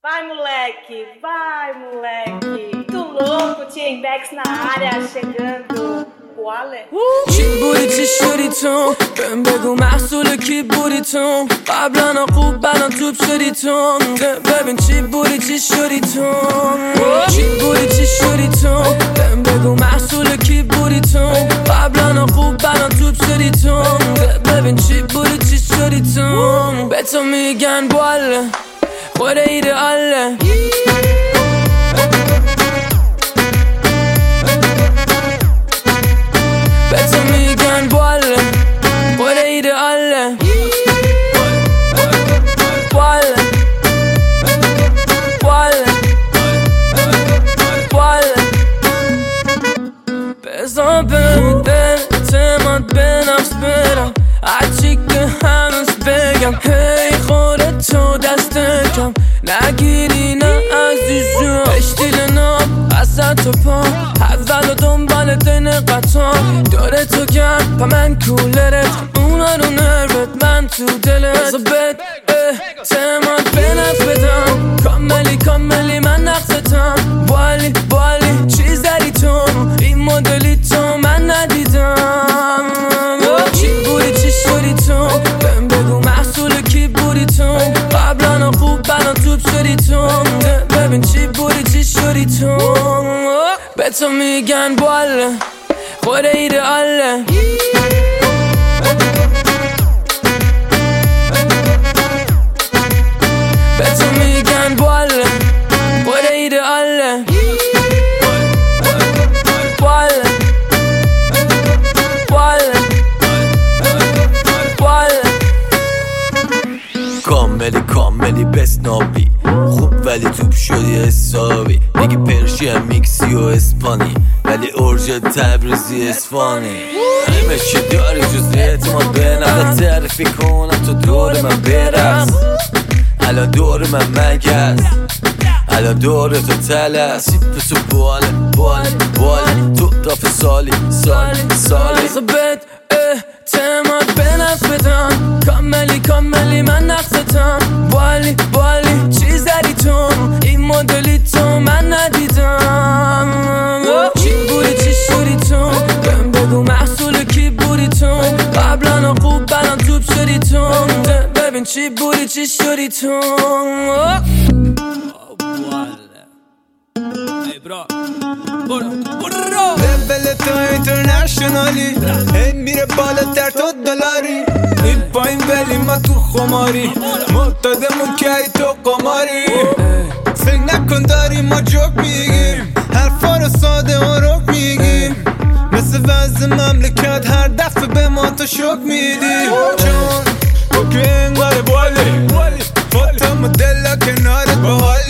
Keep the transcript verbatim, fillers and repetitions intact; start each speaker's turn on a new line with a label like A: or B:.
A: Vai, moleque, vai, moleque. Tu louco, T-Index na área, chegando. Boale.
B: چی بودی چی شدی تو بهم بگو محصول کی بودی تو قبلا خوب بنا توب شدی تو ببین چی بودی چی شدی تو چی بودی چی شدی تو بهم بگو محصول کی بودی تو قبلا خوب بنا توب شدی تو ببین چی بودی چی شدی تو به تو میگن باله خود ایدئاله به تو میگن باله خود ایدئاله باله باله باله بزا به اعتماد به نفس برم هرچی که هنوز بگم هی خودتو دست کم نگیری نه عزیزم اشتیل ناب اصلا تو پا اول و دنبال دین قطار داره تو گرم پا من کولرت اونا رو نروت من تو دلت بزا بد اعتماد به نفس بدم کاملی کاملی من نقصتم بالی بالی چیز داری تو این مدلی تو من ندیدم چی بودی چی شدی تو بهم بگو محصول کی بودی تو قبلا خوب بنا توب شدی تو ببین چی بودی چی شدی تو به تو میگن باله خود ایدئاله به تو میگن باله خود ایدئاله باله باله باله
C: کاملی کاملی بسنابی خوب ولی توب شدی حسابی میگی پرشی هم میکسی و اسپانی ولی ارژ تبریزی اسفانی همه چی داری جز اعتماد به نفس تعریفی کنم تو دور من برس الان دور من مگس الان دور تو تلس سیپ تو باله باله باله تو دافع سالی سالی سالی
B: بزا بد اعتماد به نفس بدم کاملی کاملی من نقصتم بالی بالی چیز داری تو این مدلی تو من ندیدم چی بودی چی شدی تو بهم بگو محصول کی بودی تو قبلا خوب بنا توب شدی تو ببین چی بودی چی شدی تو
D: لول تو اینترنشنالی هی میره بالاتر تو دلاری این پایین ولی ما تو خماری معتادمون که ای تو قماری فکر نکن داری ما جوک میگیم حرفا رو ساده و رک میگیم مثل وضع مملکت هر دفعه به ما تو شک میدی چون تو که انگار بالی فاطمه دلا کنارت باحال